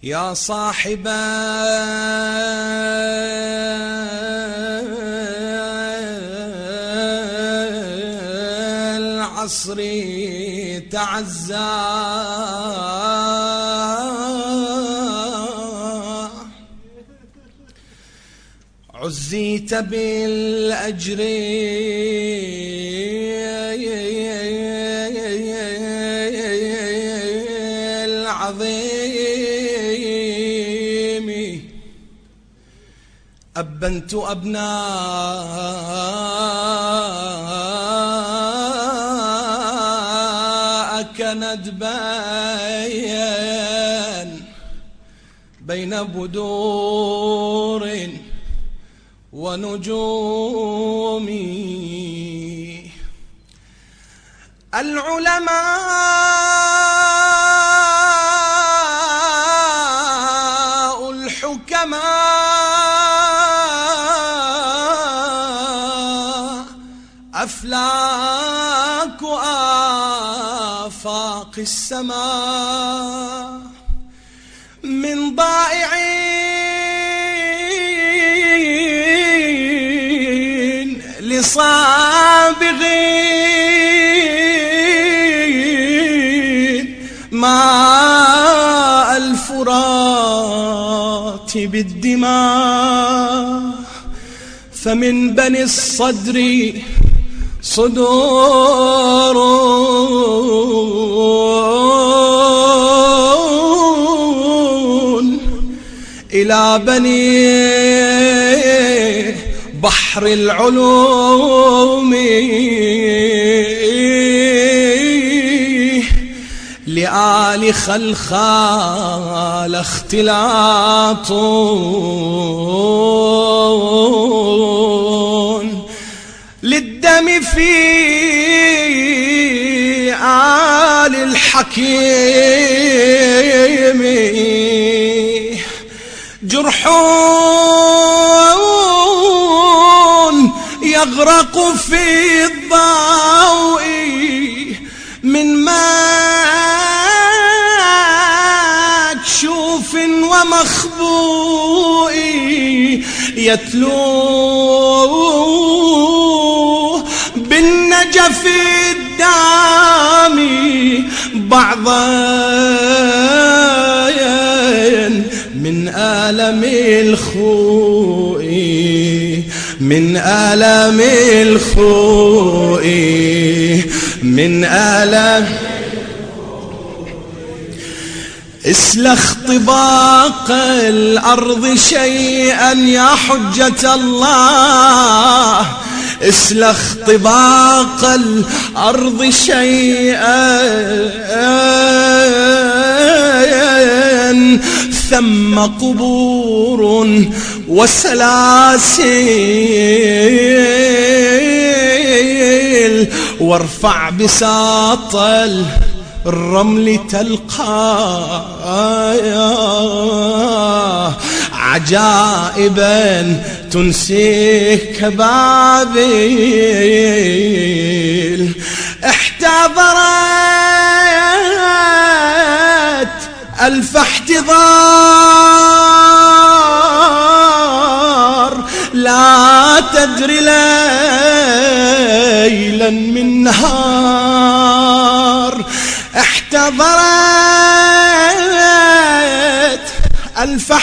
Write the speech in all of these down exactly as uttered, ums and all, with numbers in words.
يا صاحب العصر تعزى عزيت بالأجر العظيم أبنت أبناءك ندبين بين بدور ونجومي العلماء الحكماء أفلاك آفاق السماء من ضائعين لصابغين ماء الفرات بالدماء فمن بني الصدر صدور إلى بني بحر العلوم لآل خلخال اختلاط للدم في آل الحكيم جرحون يغرق في الضوء من مكشوف ومخبوء يتلو بالنجف الدامي بعضا من آلم الخوء من آلم الخوء من آلم اسلخ طباق الأرض شيئا يا حجة الله اسلخ طباق الأرض شيئا ثم قبور وسلاسل وارفع بساط الرمل تلقى عجائبا تنسيك بابل احتضرت ألف احتضار لا تدري ليلا من نهار احتضرت ألف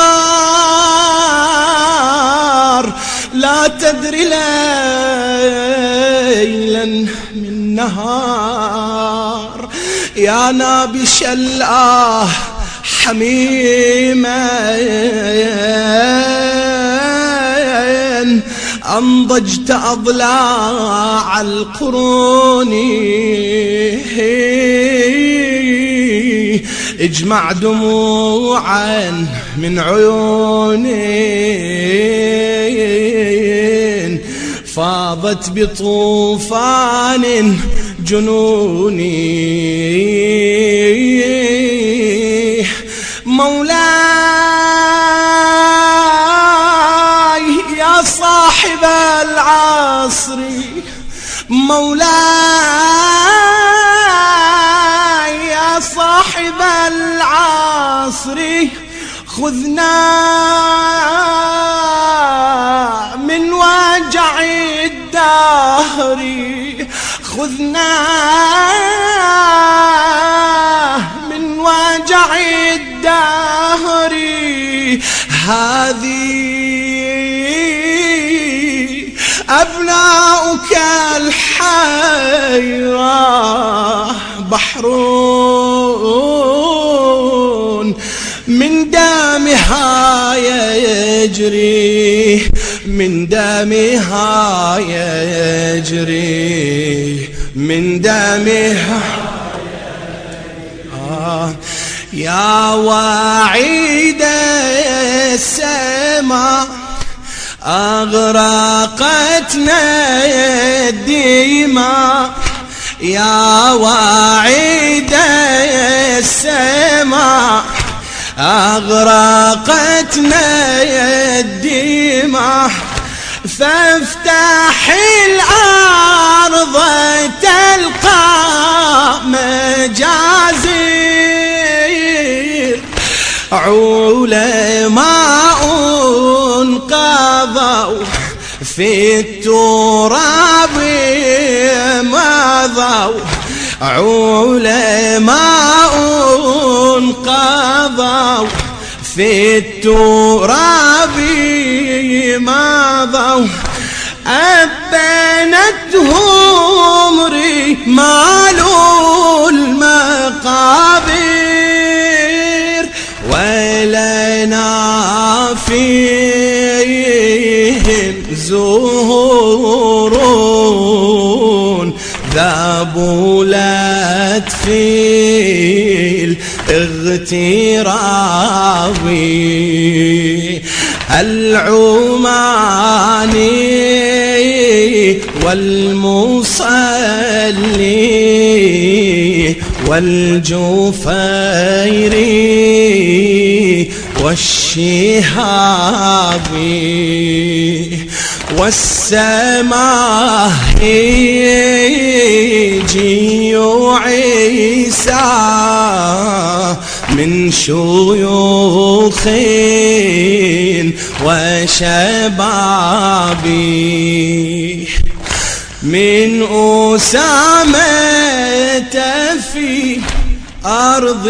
احتضار لا تدري ليلا من نهار يا نابش الله حميما أنضجت أضلاع القرون اجمع دموعا من عيوني فاضت بطوفان جنوني مولاي يا صاحب العصر مولاي يا صاحب العصر العصر خذنا من وجع الدهر، خذنا من وجع الدهر، هذه أبناؤك الحيرة بحر من دمها يجري، من دمها يجري، من دمها آه يا وعيد السماء أغرقتنا الدماء، يا وعيد السماء أغرقتنا الدماء، فافتح الأرض تلقى مجازر، علماء قضوا في التراب مضوا، علماء قضوا في التراب مضوا، أبنتهم رمال المقابر، ولنا فيهم زهور ذبلت في الاغتراب، العماني والمصلي والجفيري والشهابي والسماهيجي عيسى من شيوخ وشباب، من أسامة في أرض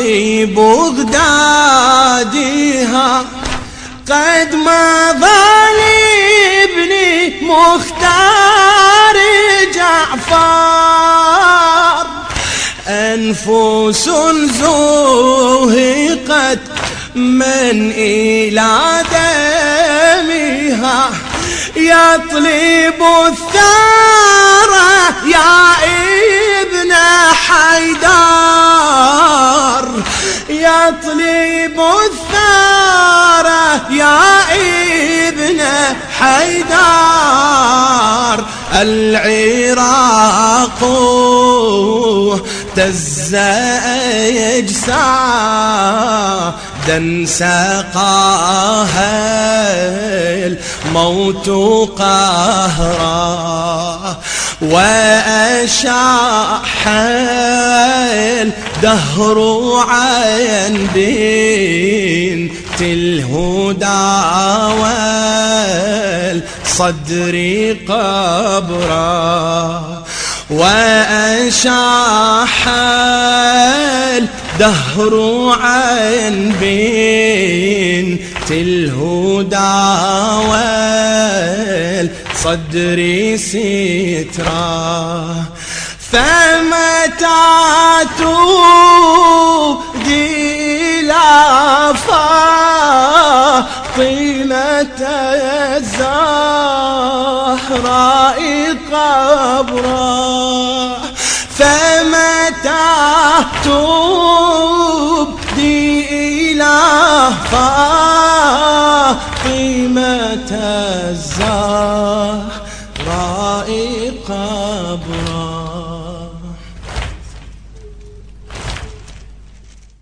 بغدادها قد مضى لابن مختار جعفر، أنفس زهقت من إلى دمها، يطلب الثارة يا ابن حيدر، يطلب الثارة يا ابن حيدر، العراق تز أجسادا سقاها الموت قهرا، وأشاح الدهر عن بنت الهدى والصدر قبرا، وأشاح الدهر عن بنت الهدى والصدر سترا، فمتى تودي إلى فاطمة الزهراء قبرا، فمتى تودي إلى فاطمة